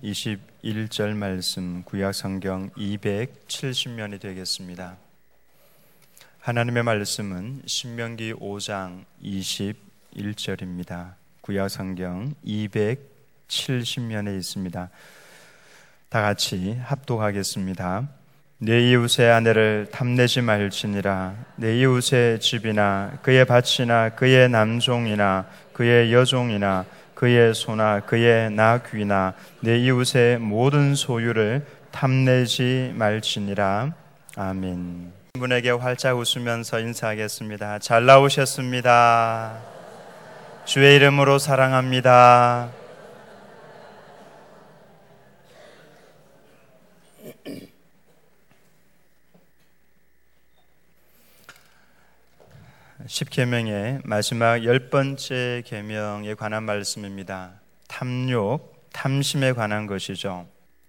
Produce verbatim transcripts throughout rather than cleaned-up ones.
이십일 절 말씀 구약성경 이백칠십 면이 되겠습니다. 하나님의 말씀은 신명기 오 장 이십일 절입니다. 구약성경 이백칠십 면에 있습니다. 다 같이 합독하겠습니다. 내 이웃의 아내를 탐내지 말지니라. 내 이웃의 집이나 그의 밭이나 그의 남종이나 그의 여종이나 그의 소나 그의 나귀나 내 이웃의 모든 소유를 탐내지 말지니라. 아멘. 분에게 활짝 웃으면서 인사하겠습니다. 잘 나오셨습니다. 주의 이름으로 사랑합니다. 십계명의 마지막 열 번째 계명에 관한 말씀입니다. 탐욕, 탐심에 관한 것이죠.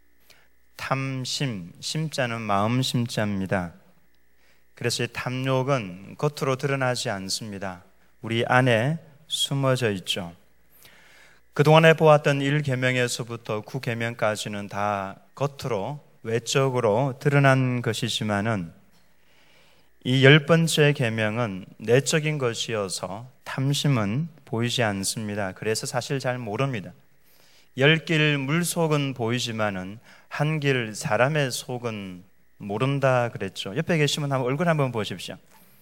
탐심, 심자는 마음 심자입니다. 그래서 이 탐욕은 겉으로 드러나지 않습니다. 우리 안에 숨어져 있죠. 그동안에 보았던 일 계명에서부터 구 계명까지는 다 겉으로 외적으로 드러난 것이지만은 이 열 번째 계명은 내적인 것이어서 탐심은 보이지 않습니다. 그래서 사실 잘 모릅니다. 열 길 물속은 보이지만은 한 길 사람의 속은 모른다 그랬죠. 옆에 계시면 한번 얼굴 한번 보십시오.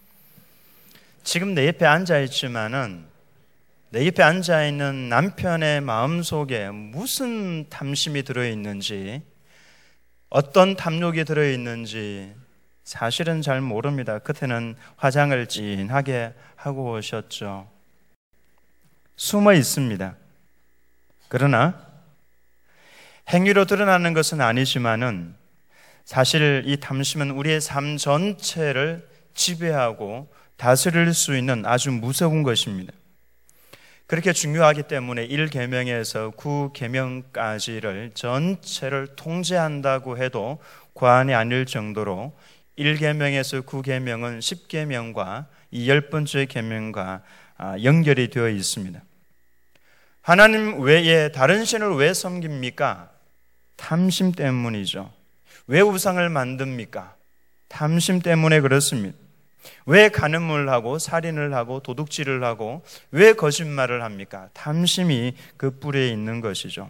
지금 내 옆에 앉아 있지만은 내 옆에 앉아 있는 남편의 마음 속에 무슨 탐심이 들어 있는지, 어떤 탐욕이 들어 있는지 사실은 잘 모릅니다. 그때는 화장을 진하게 하고 오셨죠. 숨어 있습니다. 그러나 행위로 드러나는 것은 아니지만은 사실 이 탐심은 우리의 삶 전체를 지배하고 다스릴 수 있는 아주 무서운 것입니다. 그렇게 중요하기 때문에 일 계명에서 구 계명까지를 전체를 통제한다고 해도 과언이 아닐 정도로 일 계명에서 구 계명은 십 계명과 이 열 번째 계명과 연결이 되어 있습니다. 하나님 외에 다른 신을 왜 섬깁니까? 탐심 때문이죠. 왜 우상을 만듭니까? 탐심 때문에 그렇습니다. 왜 간음을 하고 살인을 하고 도둑질을 하고 왜 거짓말을 합니까? 탐심이 그 뿌리에 있는 것이죠.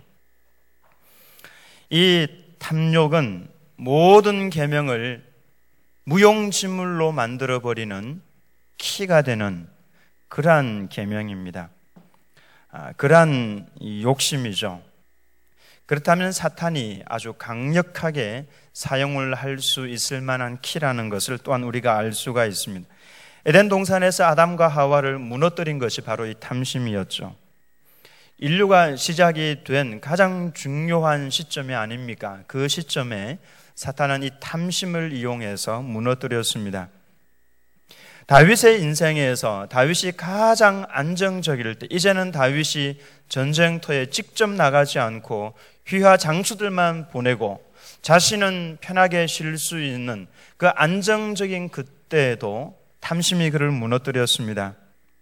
이 탐욕은 모든 계명을 무용지물로 만들어버리는 키가 되는 그러한 계명입니다. 아, 그러한 욕심이죠. 그렇다면 사탄이 아주 강력하게 사용을 할 수 있을 만한 키라는 것을 또한 우리가 알 수가 있습니다. 에덴 동산에서 아담과 하와를 무너뜨린 것이 바로 이 탐심이었죠. 인류가 시작이 된 가장 중요한 시점이 아닙니까? 그 시점에 사탄은 이 탐심을 이용해서 무너뜨렸습니다. 다윗의 인생에서 다윗이 가장 안정적일 때, 이제는 다윗이 전쟁터에 직접 나가지 않고 휘하 장수들만 보내고 자신은 편하게 쉴 수 있는 그 안정적인 그때에도 탐심이 그를 무너뜨렸습니다.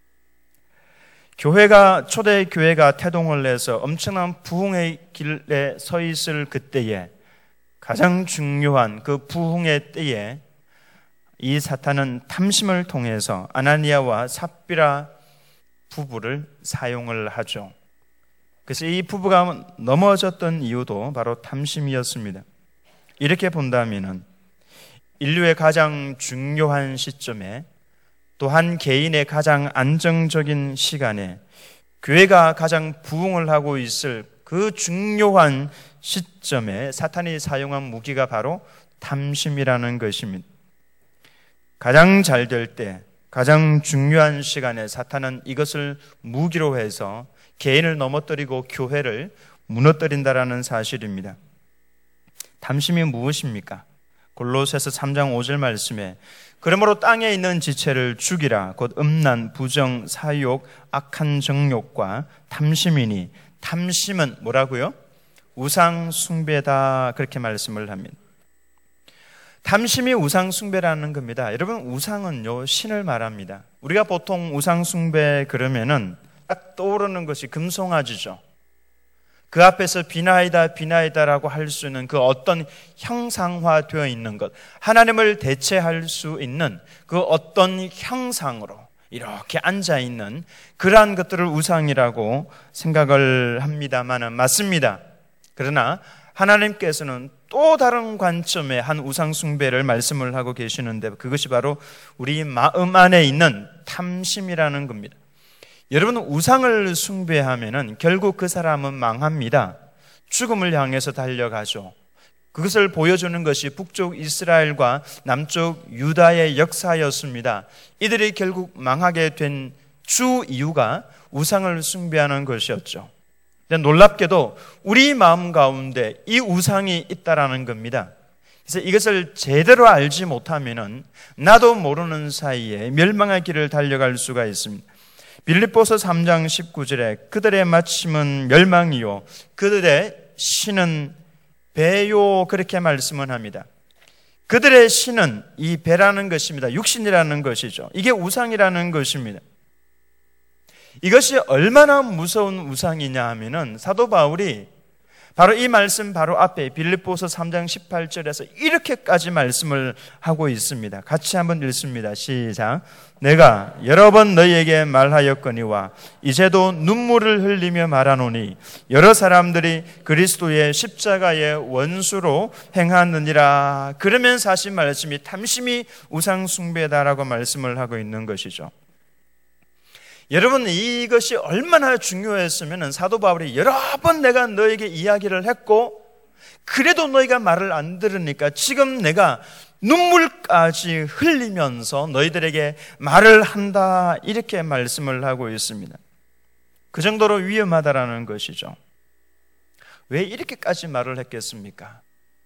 교회가, 초대 교회가 태동을 해서 엄청난 부흥의 길에 서 있을 그때에, 가장 중요한 그 부흥의 때에 이 사탄은 탐심을 통해서 아나니아와 삽비라 부부를 사용을 하죠. 그래서 이 부부가 넘어졌던 이유도 바로 탐심이었습니다. 이렇게 본다면은 인류의 가장 중요한 시점에, 또한 개인의 가장 안정적인 시간에, 교회가 가장 부흥을 하고 있을 그 중요한 시점에 사탄이 사용한 무기가 바로 탐심이라는 것입니다. 가장 잘 될 때, 가장 중요한 시간에 사탄은 이것을 무기로 해서 개인을 넘어뜨리고 교회를 무너뜨린다라는 사실입니다. 탐심이 무엇입니까? 골로새서 삼 장 오 절 말씀에 그러므로 땅에 있는 지체를 죽이라. 곧 음란, 부정, 사욕, 악한 정욕과 탐심이니, 탐심은 뭐라고요? 우상 숭배다, 그렇게 말씀을 합니다. 탐심이 우상 숭배라는 겁니다. 여러분, 우상은요 신을 말합니다. 우리가 보통 우상 숭배 그러면은 딱 떠오르는 것이 금송아지죠. 그 앞에서 비나이다 비나이다라고 할 수 있는 그 어떤 형상화되어 있는 것, 하나님을 대체할 수 있는 그 어떤 형상으로 이렇게 앉아있는 그러한 것들을 우상이라고 생각을 합니다만 맞습니다. 그러나 하나님께서는 또 다른 관점의 한 우상 숭배를 말씀을 하고 계시는데, 그것이 바로 우리 마음 안에 있는 탐심이라는 겁니다. 여러분, 우상을 숭배하면은 결국 그 사람은 망합니다. 죽음을 향해서 달려가죠. 그것을 보여주는 것이 북쪽 이스라엘과 남쪽 유다의 역사였습니다. 이들이 결국 망하게 된 주 이유가 우상을 숭배하는 것이었죠. 놀랍게도 우리 마음 가운데 이 우상이 있다라는 겁니다. 그래서 이것을 제대로 알지 못하면은 나도 모르는 사이에 멸망의 길을 달려갈 수가 있습니다. 빌립보서 삼 장 십구 절에 그들의 마침은 멸망이요 그들의 신은 배요, 그렇게 말씀을 합니다. 그들의 신은 이 배라는 것입니다. 육신이라는 것이죠. 이게 우상이라는 것입니다. 이것이 얼마나 무서운 우상이냐 하면은 사도 바울이 바로 이 말씀 바로 앞에 빌립보서 삼 장 십팔 절에서 이렇게까지 말씀을 하고 있습니다. 같이 한번 읽습니다. 시작. 내가 여러 번 너희에게 말하였거니와 이제도 눈물을 흘리며 말하노니 여러 사람들이 그리스도의 십자가의 원수로 행하느니라. 그러면 사실 말씀이 탐심이 우상 숭배다라고 말씀을 하고 있는 것이죠. 여러분, 이것이 얼마나 중요했으면 사도 바울이 여러 번 내가 너에게 이야기를 했고 그래도 너희가 말을 안 들으니까 지금 내가 눈물까지 흘리면서 너희들에게 말을 한다, 이렇게 말씀을 하고 있습니다. 그 정도로 위험하다라는 것이죠. 왜 이렇게까지 말을 했겠습니까?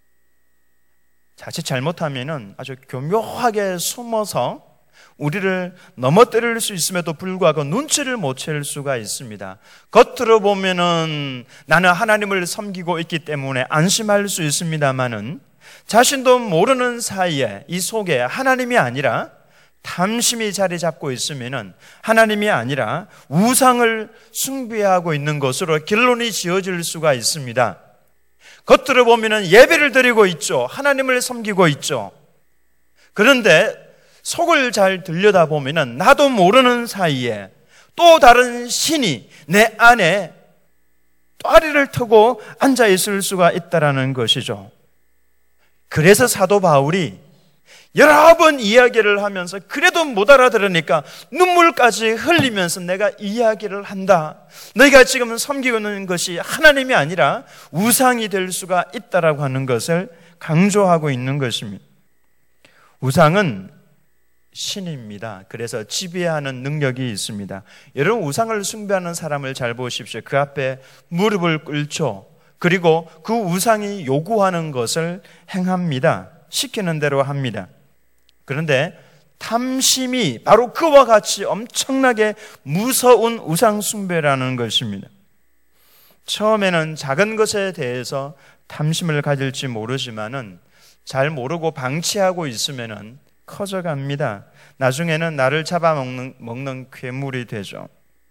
자칫 잘못하면은 아주 교묘하게 숨어서 우리를 넘어뜨릴 수 있음에도 불구하고 눈치를 못 챌 수가 있습니다. 겉으로 보면은 나는 하나님을 섬기고 있기 때문에 안심할 수 있습니다만은 자신도 모르는 사이에 이 속에 하나님이 아니라 탐심이 자리 잡고 있으면은 하나님이 아니라 우상을 숭배하고 있는 것으로 결론이 지어질 수가 있습니다. 겉으로 보면은 예배를 드리고 있죠. 하나님을 섬기고 있죠. 그런데 속을 잘 들여다보면 나도 모르는 사이에 또 다른 신이 내 안에 또아리를 트고 앉아있을 수가 있다는 것이죠. 그래서 사도 바울이 여러 번 이야기를 하면서 그래도 못 알아들으니까 눈물까지 흘리면서 내가 이야기를 한다. 너희가 지금 섬기고 있는 것이 하나님이 아니라 우상이 될 수가 있다라고 하는 것을 강조하고 있는 것입니다. 우상은 신입니다. 그래서 지배하는 능력이 있습니다. 여러분, 우상을 숭배하는 사람을 잘 보십시오. 그 앞에 무릎을 꿇죠. 그리고 그 우상이 요구하는 것을 행합니다. 시키는 대로 합니다. 그런데 탐심이 바로 그와 같이 엄청나게 무서운 우상 숭배라는 것입니다. 처음에는 작은 것에 대해서 탐심을 가질지 모르지만은 잘 모르고 방치하고 있으면은 커져갑니다. 나중에는 나를 잡아먹는 먹는 괴물이 되죠.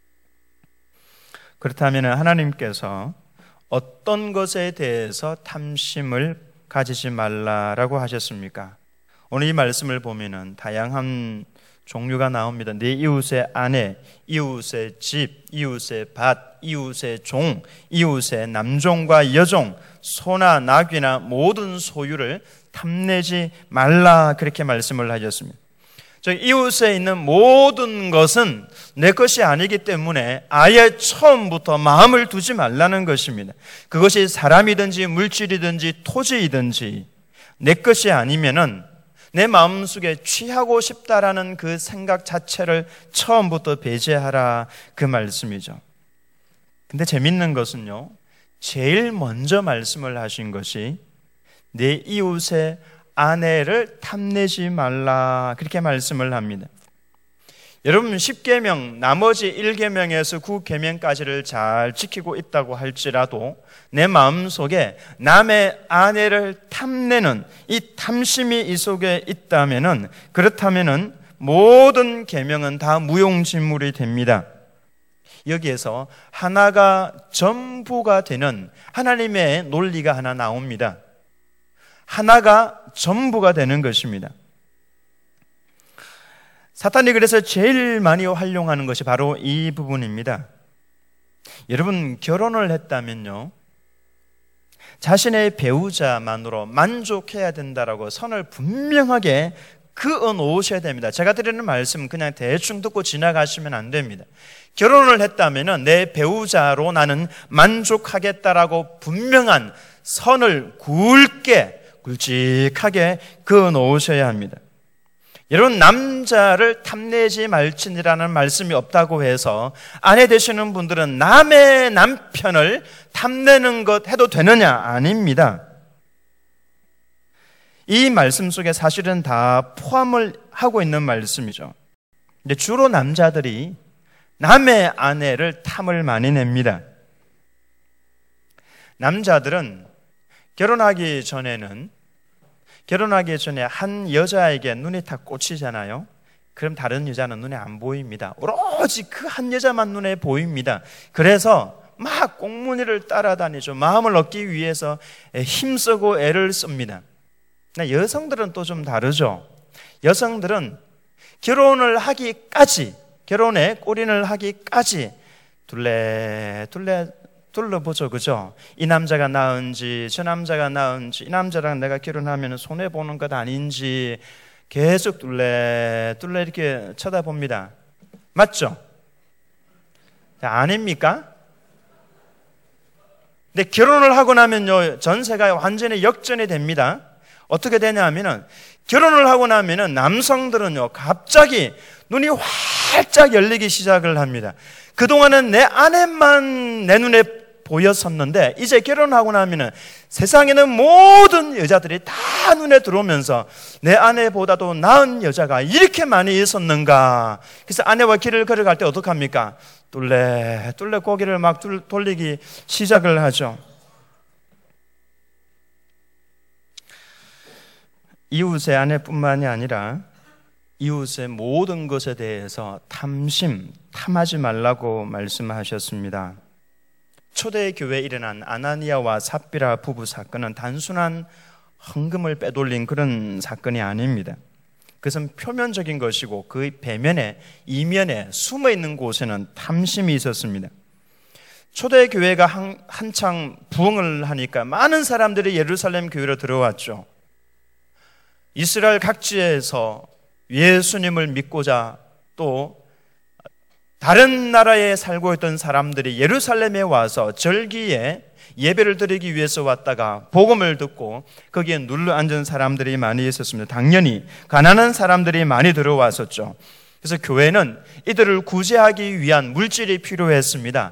그렇다면 하나님께서 어떤 것에 대해서 탐심을 가지지 말라라고 하셨습니까? 오늘 이 말씀을 보면은 다양한 종류가 나옵니다. 네 이웃의 아내, 이웃의 집, 이웃의 밭, 이웃의 종, 이웃의 남종과 여종, 소나 나귀나 모든 소유를 탐내지 말라, 그렇게 말씀을 하셨습니다. 저 이웃에 있는 모든 것은 내 것이 아니기 때문에 아예 처음부터 마음을 두지 말라는 것입니다. 그것이 사람이든지 물질이든지 토지이든지 내 것이 아니면은 내 마음속에 취하고 싶다라는 그 생각 자체를 처음부터 배제하라, 그 말씀이죠. 근데 재밌는 것은요, 제일 먼저 말씀을 하신 것이 내 이웃의 아내를 탐내지 말라, 그렇게 말씀을 합니다. 여러분, 십 계명 나머지 일 계명에서 구 계명까지를 잘 지키고 있다고 할지라도 내 마음속에 남의 아내를 탐내는 이 탐심이 이 속에 있다면은, 그렇다면은 모든 계명은 다 무용지물이 됩니다. 여기에서 하나가 전부가 되는 하나님의 논리가 하나 나옵니다. 하나가 전부가 되는 것입니다. 사탄이 그래서 제일 많이 활용하는 것이 바로 이 부분입니다. 여러분, 결혼을 했다면요, 자신의 배우자만으로 만족해야 된다라고 선을 분명하게 그어 놓으셔야 됩니다. 제가 드리는 말씀 그냥 대충 듣고 지나가시면 안 됩니다. 결혼을 했다면 내 배우자로 나는 만족하겠다라고 분명한 선을 굵게 굵직하게 그어 놓으셔야 합니다. 여러분, 남자를 탐내지 말지니라는 말씀이 없다고 해서 아내 되시는 분들은 남의 남편을 탐내는 것 해도 되느냐? 아닙니다. 이 말씀 속에 사실은 다 포함을 하고 있는 말씀이죠. 근데 주로 남자들이 남의 아내를 탐을 많이 냅니다. 남자들은 결혼하기 전에는 결혼하기 전에 한 여자에게 눈이 다 꽂히잖아요. 그럼 다른 여자는 눈에 안 보입니다. 오로지 그 한 여자만 눈에 보입니다. 그래서 막 꽁무니를 따라다니죠. 마음을 얻기 위해서 힘쓰고 애를 씁니다. 여성들은 또 좀 다르죠. 여성들은 결혼을 하기까지, 결혼에 골인을 하기까지 둘레 둘레 둘러보죠. 그죠? 이 남자가 나은지 저 남자가 나은지, 이 남자랑 내가 결혼하면 손해보는 것 아닌지 계속 둘레 둘레 이렇게 쳐다봅니다. 맞죠? 자, 아닙니까? 근데 결혼을 하고 나면요, 전세가 완전히 역전이 됩니다. 어떻게 되냐 하면은, 결혼을 하고 나면은 남성들은요, 갑자기 눈이 활짝 열리기 시작을 합니다. 그동안은 내 아내만 내 눈에 보였었는데, 이제 결혼하고 나면은 세상에는 모든 여자들이 다 눈에 들어오면서 내 아내보다도 나은 여자가 이렇게 많이 있었는가. 그래서 아내와 길을 걸어갈 때 어떡합니까? 뚫레 뚫레 고개를 막 돌리기 시작을 하죠. 이웃의 아내뿐만이 아니라 이웃의 모든 것에 대해서 탐심, 탐하지 말라고 말씀하셨습니다. 초대교회에 일어난 아나니아와 삽비라 부부 사건은 단순한 헌금을 빼돌린 그런 사건이 아닙니다. 그것은 표면적인 것이고 그 배면에, 이면에 숨어있는 곳에는 탐심이 있었습니다. 초대교회가 한, 한창 부흥을 하니까 많은 사람들이 예루살렘 교회로 들어왔죠. 이스라엘 각지에서 예수님을 믿고자 또 다른 나라에 살고 있던 사람들이 예루살렘에 와서 절기에 예배를 드리기 위해서 왔다가 복음을 듣고 거기에 눌러 앉은 사람들이 많이 있었습니다. 당연히 가난한 사람들이 많이 들어왔었죠. 그래서 교회는 이들을 구제하기 위한 물질이 필요했습니다.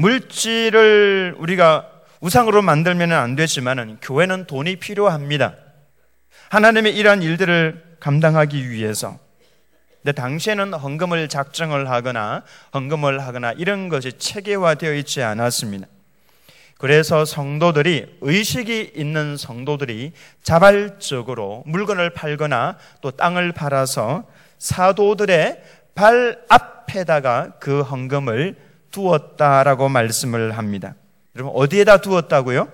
물질을 우리가 우상으로 만들면 안 되지만 교회는 돈이 필요합니다. 하나님의 이러한 일들을 감당하기 위해서. 근데 당시에는 헌금을 작정을 하거나 헌금을 하거나 이런 것이 체계화되어 있지 않았습니다. 그래서 성도들이, 의식이 있는 성도들이 자발적으로 물건을 팔거나 또 땅을 팔아서 사도들의 발 앞에다가 그 헌금을 두었다라고 말씀을 합니다. 여러분, 어디에다 두었다고요?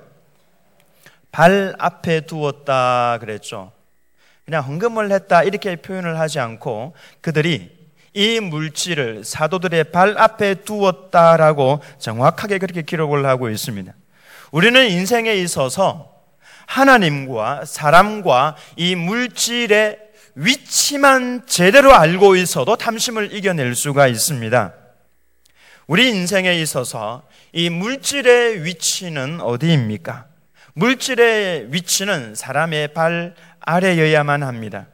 발 앞에 두었다 그랬죠. 그냥 헌금을 했다 이렇게 표현을 하지 않고 그들이 이 물질을 사도들의 발 앞에 두었다라고 정확하게 그렇게 기록을 하고 있습니다. 우리는 인생에 있어서 하나님과 사람과 이 물질의 위치만 제대로 알고 있어도 탐심을 이겨낼 수가 있습니다. 우리 인생에 있어서 이 물질의 위치는 어디입니까? 물질의 위치는 사람의 발 아래여야만 합니다.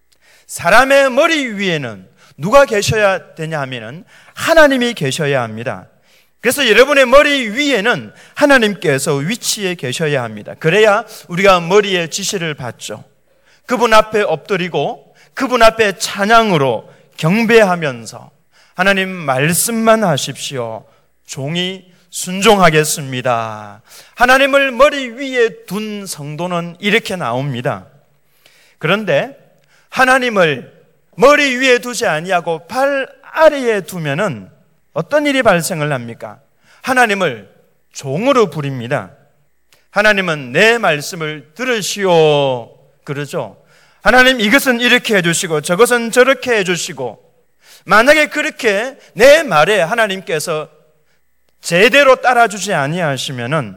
사람의 머리 위에는 누가 계셔야 되냐 하면은 하나님이 계셔야 합니다. 그래서 여러분의 머리 위에는 하나님께서 위치해 계셔야 합니다. 그래야 우리가 머리의 지시를 받죠. 그분 앞에 엎드리고 그분 앞에 찬양으로 경배하면서 하나님 말씀만 하십시오. 종이 순종하겠습니다. 하나님을 머리 위에 둔 성도는 이렇게 나옵니다. 그런데 하나님을 머리 위에 두지 아니하고 발 아래에 두면은 어떤 일이 발생을 합니까? 하나님을 종으로 부립니다. 하나님은 내 말씀을 들으시오 그러죠. 하나님 이것은 이렇게 해주시고 저것은 저렇게 해주시고, 만약에 그렇게 내 말에 하나님께서 제대로 따라주지 아니하시면은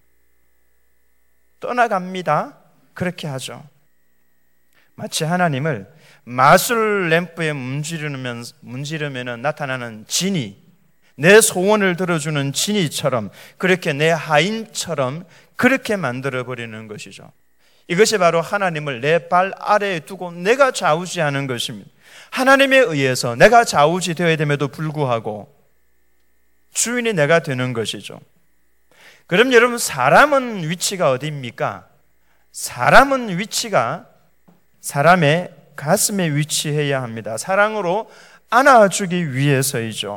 떠나갑니다. 그렇게 하죠. 마치 하나님을 마술 램프에 문지르면, 문지르면 나타나는 지니, 내 소원을 들어주는 지니처럼, 그렇게 내 하인처럼 그렇게 만들어버리는 것이죠. 이것이 바로 하나님을 내 발 아래에 두고 내가 좌우지하는 것입니다. 하나님에 의해서 내가 좌우지 되어야 됨에도 불구하고 주인이 내가 되는 것이죠. 그럼 여러분, 사람은 위치가 어디입니까? 사람은 위치가 사람의 가슴에 위치해야 합니다. 사랑으로 안아주기 위해서이죠.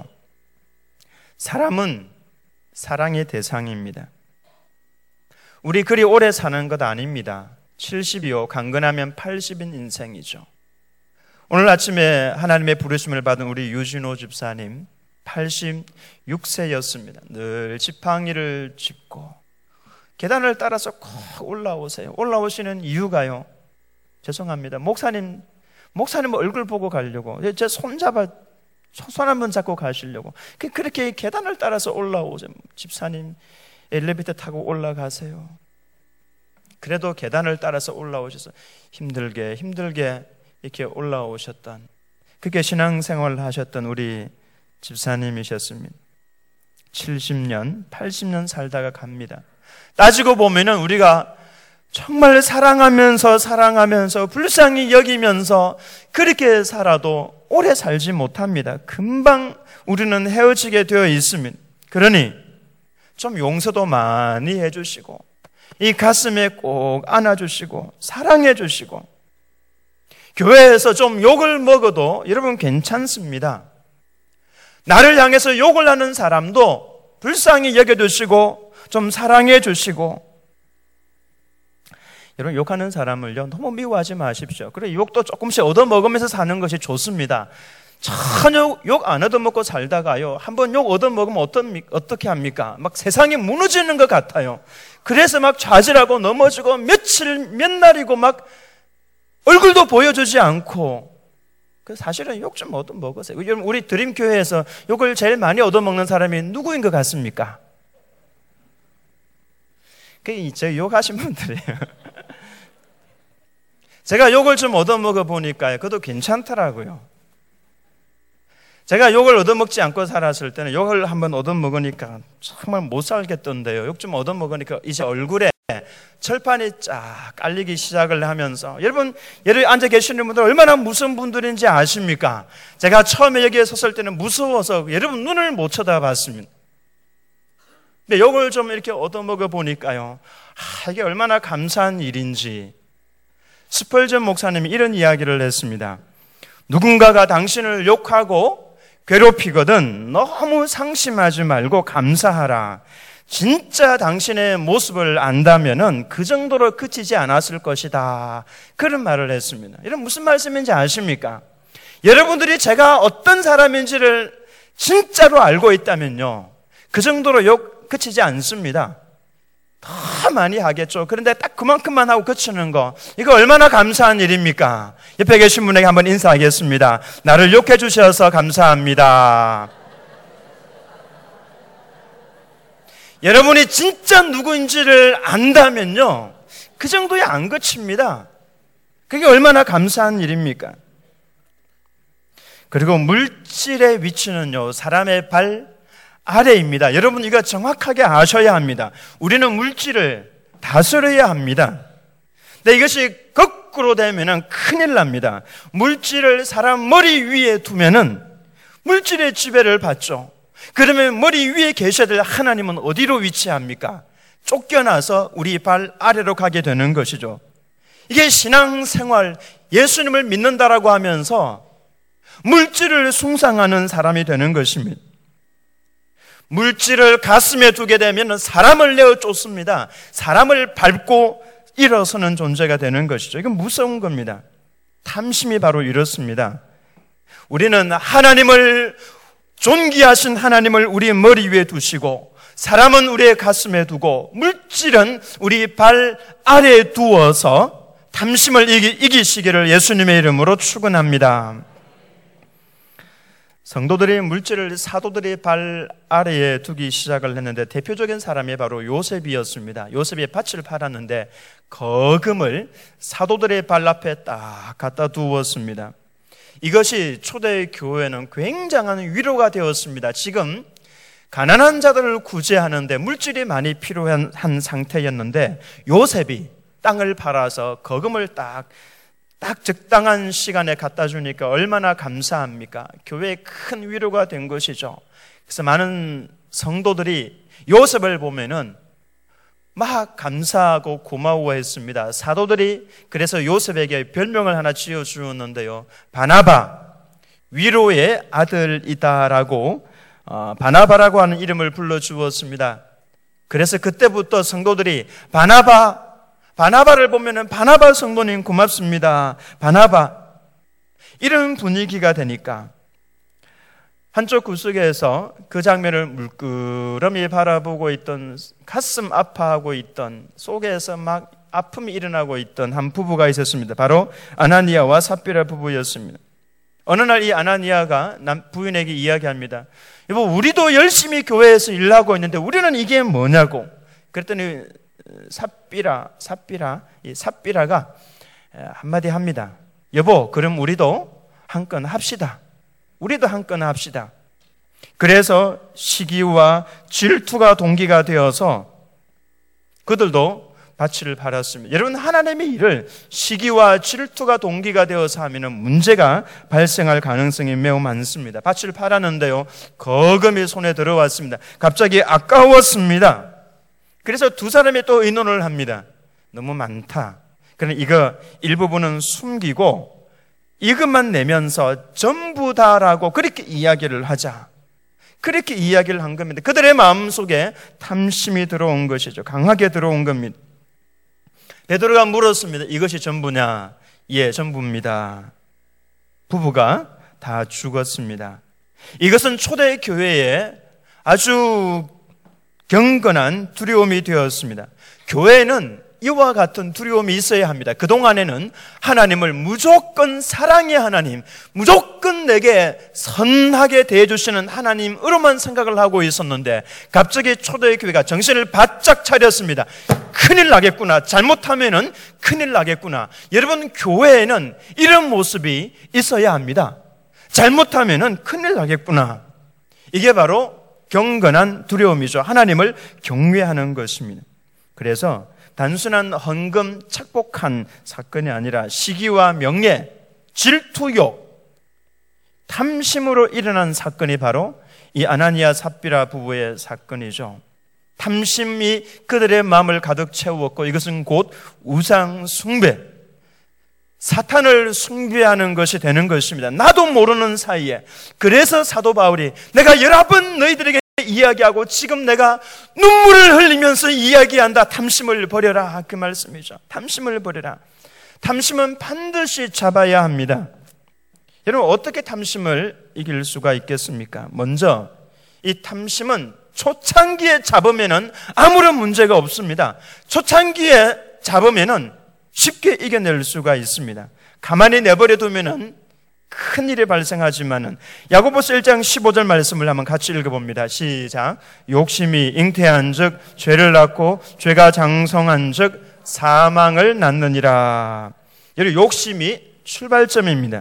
사람은 사랑의 대상입니다. 우리 그리 오래 사는 것 아닙니다. 칠십이요 강건하면 팔십인 인생이죠. 오늘 아침에 하나님의 부르심을 받은 우리 유진호 집사님 팔십육 세였습니다. 늘 지팡이를 짚고 계단을 따라서 꼭 올라오세요. 올라오시는 이유가요, 죄송합니다, 목사님 목사님 얼굴 보고 가려고, 제 손 잡아 손 한번 잡고 가시려고 그렇게 계단을 따라서 올라오세요. 집사님 엘리베이터 타고 올라가세요. 그래도 계단을 따라서 올라오셔서 힘들게 힘들게 이렇게 올라오셨던, 그게 신앙생활을 하셨던 우리 집사님이셨습니다. 칠십 년, 팔십 년 살다가 갑니다. 따지고 보면은 우리가 정말 사랑하면서 사랑하면서 불쌍히 여기면서 그렇게 살아도 오래 살지 못합니다. 금방 우리는 헤어지게 되어 있습니다. 그러니 좀 용서도 많이 해주시고 이 가슴에 꼭 안아주시고 사랑해주시고, 교회에서 좀 욕을 먹어도 여러분 괜찮습니다. 나를 향해서 욕을 하는 사람도 불쌍히 여겨주시고 좀 사랑해주시고, 여러분 욕하는 사람을요 너무 미워하지 마십시오. 그래, 욕도 조금씩 얻어먹으면서 사는 것이 좋습니다. 전혀 욕 안 얻어먹고 살다가요 한번 욕 얻어먹으면 어떤, 어떻게 합니까? 막 세상이 무너지는 것 같아요. 그래서 막 좌절하고 넘어지고 며칠 몇 날이고 막 얼굴도 보여주지 않고, 그 사실은 욕 좀 얻어먹으세요. 우리 드림교회에서 욕을 제일 많이 얻어먹는 사람이 누구인 것 같습니까? 그게 저 욕하신 분들이에요. 제가 욕을 좀 얻어먹어 보니까요 그것도 괜찮더라고요. 제가 욕을 얻어먹지 않고 살았을 때는 욕을 한번 얻어먹으니까 정말 못 살겠던데요. 욕 좀 얻어먹으니까 이제 얼굴에 철판이 쫙 깔리기 시작을 하면서, 여러분 여기 앉아 계시는 분들 얼마나 무서운 분들인지 아십니까? 제가 처음에 여기에 섰을 때는 무서워서 여러분 눈을 못 쳐다봤습니다. 근데 욕을 좀 이렇게 얻어먹어 보니까요 아, 이게 얼마나 감사한 일인지. 스펄전 목사님이 이런 이야기를 했습니다. 누군가가 당신을 욕하고 괴롭히거든 너무 상심하지 말고 감사하라. 진짜 당신의 모습을 안다면은 그 정도로 그치지 않았을 것이다. 그런 말을 했습니다. 이런 무슨 말씀인지 아십니까? 여러분들이 제가 어떤 사람인지를 진짜로 알고 있다면요 그 정도로 욕 그치지 않습니다. 더 많이 하겠죠. 그런데 딱 그만큼만 하고 그치는 거, 이거 얼마나 감사한 일입니까? 옆에 계신 분에게 한번 인사하겠습니다. 나를 욕해 주셔서 감사합니다. 여러분이 진짜 누구인지를 안다면요 그 정도에 안 그칩니다. 그게 얼마나 감사한 일입니까? 그리고 물질의 위치는요 사람의 발 아래입니다. 여러분 이거 정확하게 아셔야 합니다. 우리는 물질을 다스려야 합니다. 근데 이것이 거꾸로 되면은 큰일 납니다. 물질을 사람 머리 위에 두면은 물질의 지배를 받죠. 그러면 머리 위에 계셔야 될 하나님은 어디로 위치합니까? 쫓겨나서 우리 발 아래로 가게 되는 것이죠. 이게 신앙생활, 예수님을 믿는다라고 하면서 물질을 숭상하는 사람이 되는 것입니다. 물질을 가슴에 두게 되면 사람을 내어 쫓습니다. 사람을 밟고 일어서는 존재가 되는 것이죠. 이건 무서운 겁니다. 탐심이 바로 이렇습니다. 우리는 하나님을 존귀하신 하나님을 우리 머리 위에 두시고 사람은 우리의 가슴에 두고 물질은 우리 발 아래에 두어서 탐심을 이기, 이기시기를 예수님의 이름으로 축원합니다. 성도들이 물질을 사도들의 발 아래에 두기 시작을 했는데 대표적인 사람이 바로 요셉이었습니다. 요셉이 밭을 팔았는데 거금을 사도들의 발 앞에 딱 갖다 두었습니다. 이것이 초대 교회는 굉장한 위로가 되었습니다. 지금 가난한 자들을 구제하는데 물질이 많이 필요한 한 상태였는데 요셉이 땅을 팔아서 거금을 딱 딱 적당한 시간에 갖다 주니까 얼마나 감사합니까? 교회에 큰 위로가 된 것이죠. 그래서 많은 성도들이 요셉을 보면은 막 감사하고 고마워했습니다. 사도들이 그래서 요셉에게 별명을 하나 지어주었는데요, 바나바, 위로의 아들이다라고 어, 바나바라고 하는 이름을 불러주었습니다. 그래서 그때부터 성도들이 바나바 바나바를 보면은 바나바 성도님 고맙습니다, 바나바, 이런 분위기가 되니까 한쪽 구석에서 그 장면을 물끄러미 바라보고 있던, 가슴 아파하고 있던, 속에서 막 아픔이 일어나고 있던 한 부부가 있었습니다. 바로 아나니아와 삽비라 부부였습니다. 어느 날 이 아나니아가 부인에게 이야기합니다. 여보, 우리도 열심히 교회에서 일하고 있는데 우리는 이게 뭐냐고. 그랬더니 삽비라, 삽비라, 이 삽비라가 한마디 합니다. 여보, 그럼 우리도 한 건 합시다. 우리도 한 건 합시다. 그래서 시기와 질투가 동기가 되어서 그들도 밭을 팔았습니다. 여러분, 하나님의 일을 시기와 질투가 동기가 되어서 하면 문제가 발생할 가능성이 매우 많습니다. 밭을 팔았는데요, 거금이 손에 들어왔습니다. 갑자기 아까웠습니다. 그래서 두 사람이 또 의논을 합니다. 너무 많다. 그러나 이거 일부분은 숨기고 이것만 내면서 전부 다라고 그렇게 이야기를 하자. 그렇게 이야기를 한 겁니다. 그들의 마음속에 탐심이 들어온 것이죠. 강하게 들어온 겁니다. 베드로가 물었습니다. 이것이 전부냐? 예, 전부입니다. 부부가 다 죽었습니다. 이것은 초대 교회에 아주 경건한 두려움이 되었습니다. 교회는 이와 같은 두려움이 있어야 합니다. 그동안에는 하나님을 무조건 사랑의 하나님, 무조건 내게 선하게 대해주시는 하나님으로만 생각을 하고 있었는데 갑자기 초대교회가 정신을 바짝 차렸습니다. 큰일 나겠구나, 잘못하면은 큰일 나겠구나. 여러분, 교회에는 이런 모습이 있어야 합니다. 잘못하면은 큰일 나겠구나. 이게 바로 경건한 두려움이죠. 하나님을 경외하는 것입니다. 그래서 단순한 헌금 착복한 사건이 아니라 시기와 명예, 질투욕, 탐심으로 일어난 사건이 바로 이 아나니아 삽비라 부부의 사건이죠. 탐심이 그들의 마음을 가득 채웠고 이것은 곧 우상 숭배, 사탄을 숭배하는 것이 되는 것입니다. 나도 모르는 사이에. 그래서 사도 바울이 내가 여러 번 너희들에게 이야기하고 지금 내가 눈물을 흘리면서 이야기한다. 탐심을 버려라, 그 말씀이죠. 탐심을 버려라. 탐심은 반드시 잡아야 합니다. 여러분, 어떻게 탐심을 이길 수가 있겠습니까? 먼저 이 탐심은 초창기에 잡으면은 아무런 문제가 없습니다. 초창기에 잡으면은 쉽게 이겨낼 수가 있습니다. 가만히 내버려 두면은 큰일이 발생하지만은 야고보서 일 장 십오 절 말씀을 한번 같이 읽어봅니다. 시작. 욕심이 잉태한 즉 죄를 낳고 죄가 장성한 즉 사망을 낳느니라. 여기 욕심이 출발점입니다.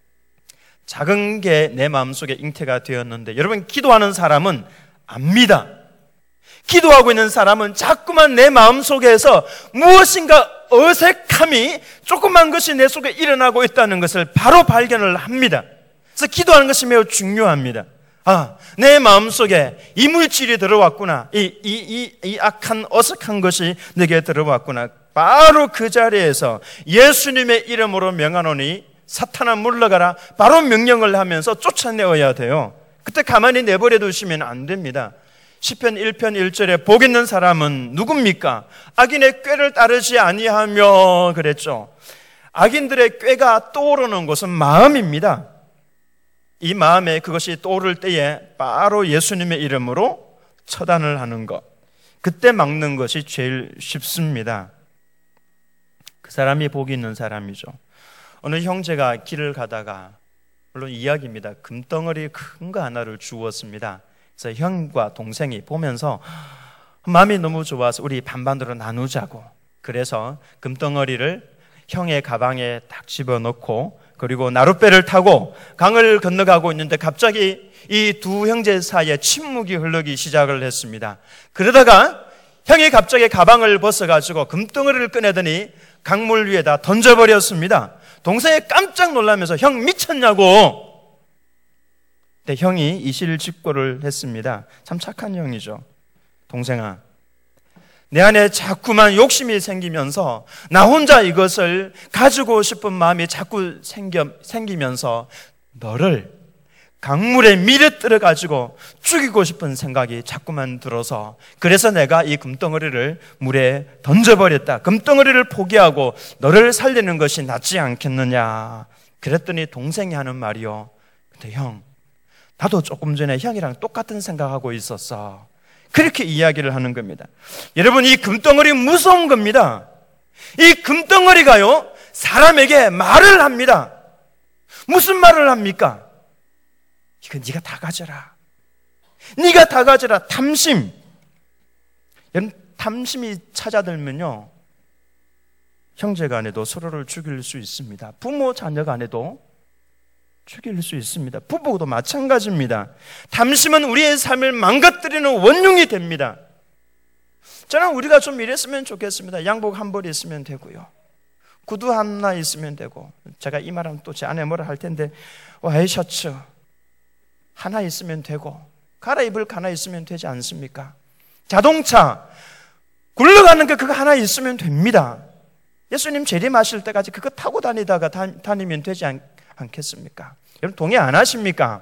작은 게 내 마음속에 잉태가 되었는데 여러분, 기도하는 사람은 압니다. 기도하고 있는 사람은 자꾸만 내 마음속에서 무엇인가 어색함이, 조그만 것이 내 속에 일어나고 있다는 것을 바로 발견을 합니다. 그래서 기도하는 것이 매우 중요합니다. 아, 내 마음속에 이물질이 들어왔구나. 이, 이, 이, 이 악한 어색한 것이 내게 들어왔구나. 바로 그 자리에서 예수님의 이름으로 명하노니 사탄아 물러가라. 바로 명령을 하면서 쫓아내어야 돼요. 그때 가만히 내버려 두시면 안 됩니다. 시편 일 편 일 절에 복 있는 사람은 누굽니까? 악인의 꾀를 따르지 아니하며 그랬죠. 악인들의 꾀가 떠오르는 곳은 마음입니다. 이 마음에 그것이 떠오를 때에 바로 예수님의 이름으로 처단을 하는 것, 그때 막는 것이 제일 쉽습니다. 그 사람이 복이 있는 사람이죠. 어느 형제가 길을 가다가, 물론 이야기입니다, 금덩어리 큰 거 하나를 주웠습니다. 그래서 형과 동생이 보면서 마음이 너무 좋아서 우리 반반으로 나누자고, 그래서 금덩어리를 형의 가방에 딱 집어넣고 그리고 나룻배를 타고 강을 건너가고 있는데 갑자기 이 두 형제 사이에 침묵이 흐르기 시작을 했습니다. 그러다가 형이 갑자기 가방을 벗어가지고 금덩어리를 꺼내더니 강물 위에다 던져버렸습니다. 동생이 깜짝 놀라면서 형 미쳤냐고. 근데 형이 이실직고를 했습니다. 참 착한 형이죠. 동생아, 내 안에 자꾸만 욕심이 생기면서 나 혼자 이것을 가지고 싶은 마음이 자꾸 생겨, 생기면서 너를 강물에 밀어뜨려 가지고 죽이고 싶은 생각이 자꾸만 들어서, 그래서 내가 이 금덩어리를 물에 던져버렸다. 금덩어리를 포기하고 너를 살리는 것이 낫지 않겠느냐. 그랬더니 동생이 하는 말이요, 근데 형, 나도 조금 전에 형이랑 똑같은 생각하고 있었어. 그렇게 이야기를 하는 겁니다. 여러분, 이 금덩어리 무서운 겁니다. 이 금덩어리가요, 사람에게 말을 합니다. 무슨 말을 합니까? 이거 네가 다 가져라. 네가 다 가져라. 탐심. 여러분, 탐심이 찾아들면요, 형제 간에도 서로를 죽일 수 있습니다. 부모 자녀 간에도 죽일 수 있습니다. 부부도 마찬가지입니다. 탐심은 우리의 삶을 망가뜨리는 원흉이 됩니다. 저는 우리가 좀 이랬으면 좋겠습니다. 양복 한 벌 있으면 되고요, 구두 하나 있으면 되고, 제가 이 말하면 또 제 아내 뭐라 할 텐데 와이셔츠 하나 있으면 되고, 갈아입을 거 하나 있으면 되지 않습니까? 자동차 굴러가는 게 그거 하나 있으면 됩니다. 예수님 재림하실 때까지 그거 타고 다니다가 다, 다니면 되지 않, 않겠습니까? 여러분, 동의 안 하십니까?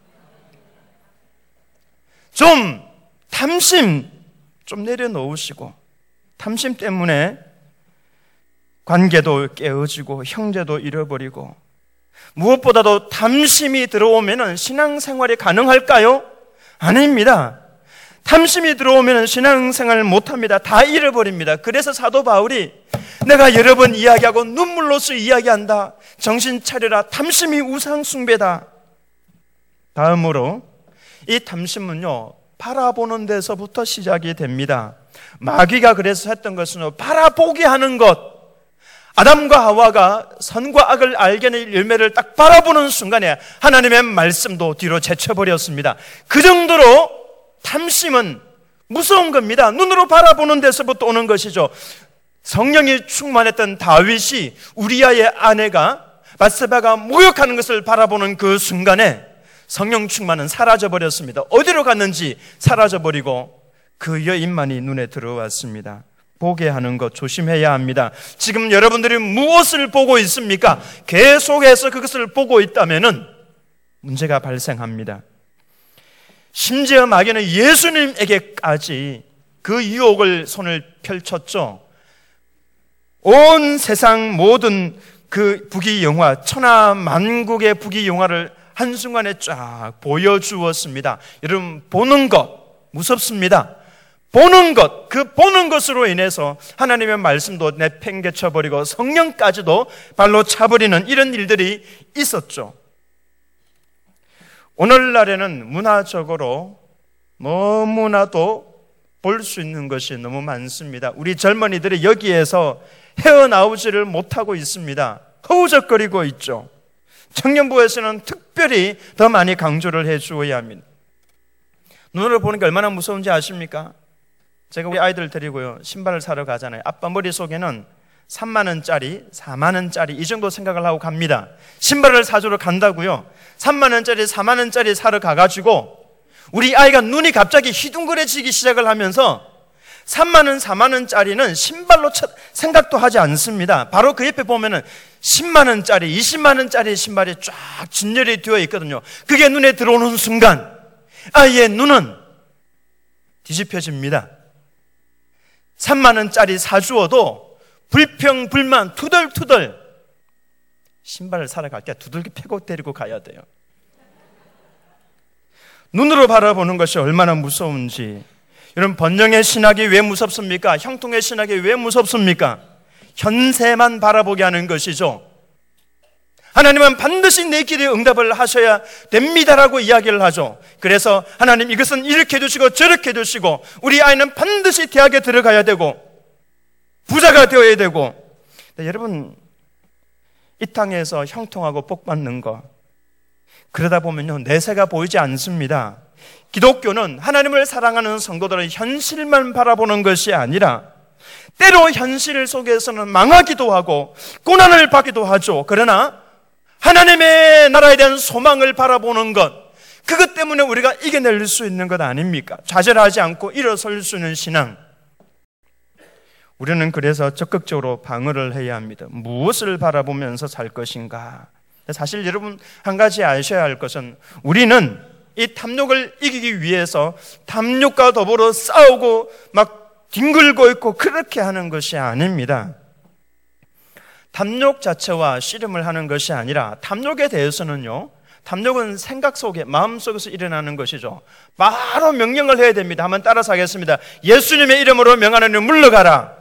좀 탐심 좀 내려놓으시고, 탐심 때문에 관계도 깨어지고 형제도 잃어버리고, 무엇보다도 탐심이 들어오면 신앙생활이 가능할까요? 아닙니다. 탐심이 들어오면 신앙생활을 못합니다. 다 잃어버립니다. 그래서 사도 바울이 내가 여러 번 이야기하고 눈물로써 이야기한다. 정신 차려라. 탐심이 우상숭배다. 다음으로 이 탐심은요, 바라보는 데서부터 시작이 됩니다. 마귀가 그래서 했던 것은 바라보게 하는 것. 아담과 하와가 선과 악을 알게는 열매를 딱 바라보는 순간에 하나님의 말씀도 뒤로 제쳐버렸습니다. 그 정도로 탐심은 무서운 겁니다. 눈으로 바라보는 데서부터 오는 것이죠. 성령이 충만했던 다윗이 우리아의 아내가 밧세바가 모욕하는 것을 바라보는 그 순간에 성령 충만은 사라져버렸습니다. 어디로 갔는지 사라져버리고 그 여인만이 눈에 들어왔습니다. 보게 하는 것 조심해야 합니다. 지금 여러분들이 무엇을 보고 있습니까? 계속해서 그것을 보고 있다면 문제가 발생합니다. 심지어 마귀는 예수님에게까지 그 유혹을 손을 펼쳤죠. 온 세상 모든 그 부귀영화, 천하만국의 부귀영화를 한순간에 쫙 보여주었습니다. 여러분, 보는 것 무섭습니다. 보는 것, 그 보는 것으로 인해서 하나님의 말씀도 내팽개쳐버리고 성령까지도 발로 차버리는 이런 일들이 있었죠. 오늘날에는 문화적으로 너무나도 볼 수 있는 것이 너무 많습니다. 우리 젊은이들이 여기에서 헤어나오지를 못하고 있습니다. 허우적거리고 있죠. 청년부에서는 특별히 더 많이 강조를 해주어야 합니다. 눈으로 보는 게 얼마나 무서운지 아십니까? 제가 우리 아이들 데리고요, 신발을 사러 가잖아요. 아빠 머릿속에는 삼만 원짜리, 사만 원짜리 이 정도 생각을 하고 갑니다. 신발을 사주러 간다고요. 삼만 원짜리, 사만 원짜리 사러 가가지고 우리 아이가 눈이 갑자기 희둥그레지기 시작을 하면서 삼만 원, 사만 원짜리는 신발로 쳐, 생각도 하지 않습니다. 바로 그 옆에 보면은 십만 원짜리, 이십만 원짜리 신발이 쫙 진열이 되어 있거든요. 그게 눈에 들어오는 순간 아이의 눈은 뒤집혀집니다. 삼만 원짜리 사주어도 불평, 불만, 투덜투덜 신발을 사러 갈 때 두들기 패고 데리고 가야 돼요. 눈으로 바라보는 것이 얼마나 무서운지. 여러분, 번영의 신학이 왜 무섭습니까? 형통의 신학이 왜 무섭습니까? 현세만 바라보게 하는 것이죠. 하나님은 반드시 내 길에 응답을 하셔야 됩니다라고 이야기를 하죠. 그래서 하나님 이것은 이렇게 해주시고 저렇게 해주시고, 우리 아이는 반드시 대학에 들어가야 되고 부자가 되어야 되고. 여러분, 이 땅에서 형통하고 복받는 거, 그러다 보면요 내세가 보이지 않습니다. 기독교는 하나님을 사랑하는 성도들은 현실만 바라보는 것이 아니라 때로 현실 속에서는 망하기도 하고 고난을 받기도 하죠. 그러나 하나님의 나라에 대한 소망을 바라보는 것, 그것 때문에 우리가 이겨낼 수 있는 것 아닙니까? 좌절하지 않고 일어설 수 있는 신앙. 우리는 그래서 적극적으로 방어를 해야 합니다. 무엇을 바라보면서 살 것인가? 사실 여러분, 한 가지 아셔야 할 것은, 우리는 이 탐욕을 이기기 위해서 탐욕과 더불어 싸우고 막 뒹굴고 있고 그렇게 하는 것이 아닙니다. 탐욕 자체와 씨름을 하는 것이 아니라, 탐욕에 대해서는요, 탐욕은 생각 속에, 마음속에서 일어나는 것이죠. 바로 명령을 해야 됩니다. 한번 따라서 하겠습니다. 예수님의 이름으로 명하노니 물러가라.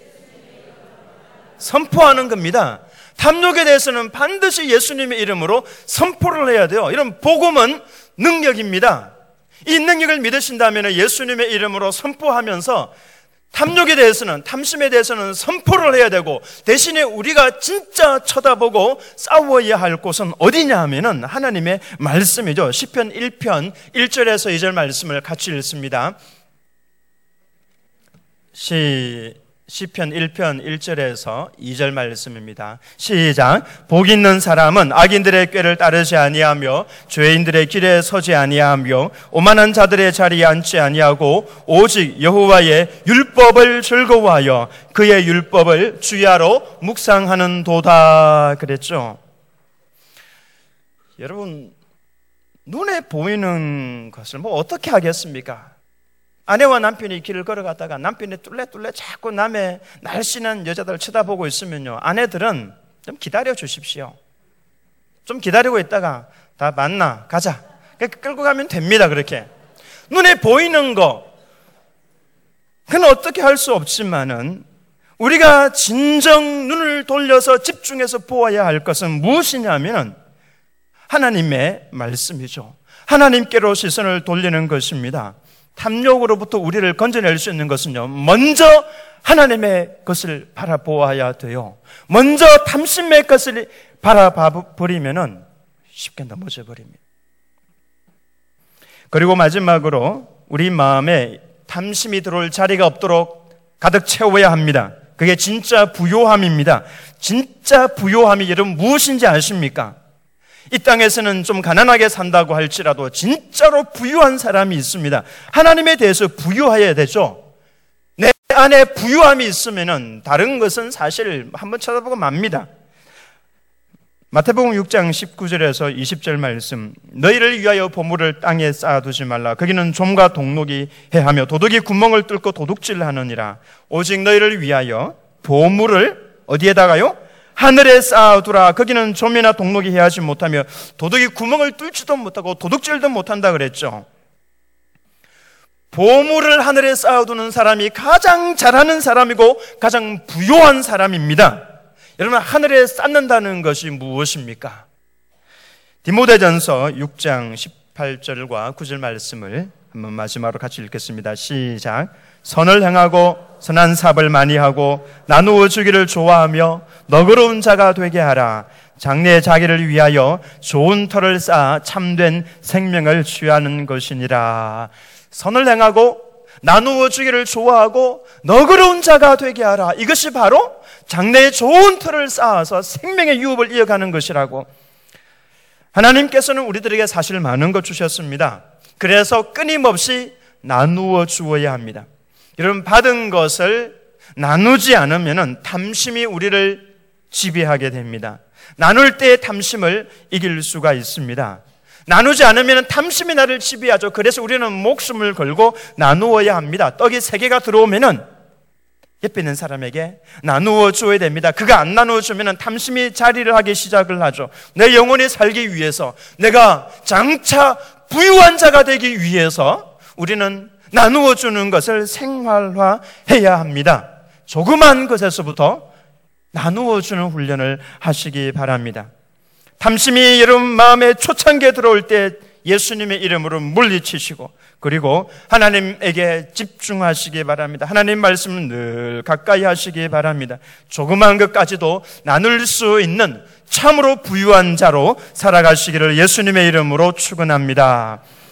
선포하는 겁니다. 탐욕에 대해서는 반드시 예수님의 이름으로 선포를 해야 돼요. 이런 복음은 능력입니다. 이 능력을 믿으신다면 예수님의 이름으로 선포하면서 탐욕에 대해서는, 탐심에 대해서는 선포를 해야 되고, 대신에 우리가 진짜 쳐다보고 싸워야 할 곳은 어디냐 하면은 하나님의 말씀이죠. 시편 일 편 일 절에서 이 절 말씀을 같이 읽습니다. 시 시편 일 편 일 절에서 이 절 말씀입니다. 시작. 복 있는 사람은 악인들의 꾀를 따르지 아니하며 죄인들의 길에 서지 아니하며 오만한 자들의 자리에 앉지 아니하고 오직 여호와의 율법을 즐거워하여 그의 율법을 주야로 묵상하는 도다 그랬죠. 여러분, 눈에 보이는 것을 뭐 어떻게 하겠습니까? 아내와 남편이 길을 걸어가다가 남편이 뚫레뚫레 자꾸 남의 날씬한 여자들을 쳐다보고 있으면요, 아내들은 좀 기다려 주십시오. 좀 기다리고 있다가 다 만나 가자, 끌고 가면 됩니다. 그렇게 눈에 보이는 거, 그건 어떻게 할 수 없지만은 우리가 진정 눈을 돌려서 집중해서 보아야 할 것은 무엇이냐면 하나님의 말씀이죠. 하나님께로 시선을 돌리는 것입니다. 탐욕으로부터 우리를 건져낼 수 있는 것은요, 먼저 하나님의 것을 바라보아야 돼요. 먼저 탐심의 것을 바라버리면은 쉽게 넘어져 버립니다. 그리고 마지막으로 우리 마음에 탐심이 들어올 자리가 없도록 가득 채워야 합니다. 그게 진짜 부요함입니다. 진짜 부요함이 여러분 무엇인지 아십니까? 이 땅에서는 좀 가난하게 산다고 할지라도 진짜로 부유한 사람이 있습니다. 하나님에 대해서 부유해야 되죠. 내 안에 부유함이 있으면은 다른 것은 사실 한번 쳐다보고 맙니다. 마태복음 육 장 십구 절에서 이십 절 말씀. 너희를 위하여 보물을 땅에 쌓아두지 말라. 거기는 좀과 동록이 해하며 도둑이 구멍을 뚫고 도둑질하느니라. 오직 너희를 위하여 보물을 어디에다가요? 하늘에 쌓아두라. 거기는 좀이나 동록이 해하지 못하며 도둑이 구멍을 뚫지도 못하고 도둑질도 못한다 그랬죠. 보물을 하늘에 쌓아두는 사람이 가장 잘하는 사람이고 가장 부요한 사람입니다. 여러분, 하늘에 쌓는다는 것이 무엇입니까? 디모데전서 육 장 십팔 절과 구 절 말씀을 한번 마지막으로 같이 읽겠습니다. 시작. 선을 행하고 선한 사업을 많이 하고 나누어 주기를 좋아하며 너그러운 자가 되게 하라. 장래의 자기를 위하여 좋은 터를 쌓아 참된 생명을 취하는 것이니라. 선을 행하고 나누어 주기를 좋아하고 너그러운 자가 되게 하라. 이것이 바로 장래의 좋은 터를 쌓아서 생명의 유업을 이어가는 것이라고. 하나님께서는 우리들에게 사실 많은 것 주셨습니다. 그래서 끊임없이 나누어 주어야 합니다. 여러분, 받은 것을 나누지 않으면 탐심이 우리를 지배하게 됩니다. 나눌 때의 탐심을 이길 수가 있습니다. 나누지 않으면 탐심이 나를 지배하죠. 그래서 우리는 목숨을 걸고 나누어야 합니다. 떡이 세 개가 들어오면은 옆에 있는 사람에게 나누어 줘야 됩니다. 그가 안 나누어 주면 탐심이 자리를 하기 시작을 하죠. 내 영혼이 살기 위해서 내가 장차 부유한 자가 되기 위해서 우리는 나누어 주는 것을 생활화해야 합니다. 조그만 것에서부터 나누어 주는 훈련을 하시기 바랍니다. 탐심이 여러분 마음에 초창기에 들어올 때 예수님의 이름으로 물리치시고 그리고 하나님에게 집중하시기 바랍니다. 하나님 말씀을 늘 가까이 하시기 바랍니다. 조그만 것까지도 나눌 수 있는 참으로 부유한 자로 살아가시기를 예수님의 이름으로 축원합니다.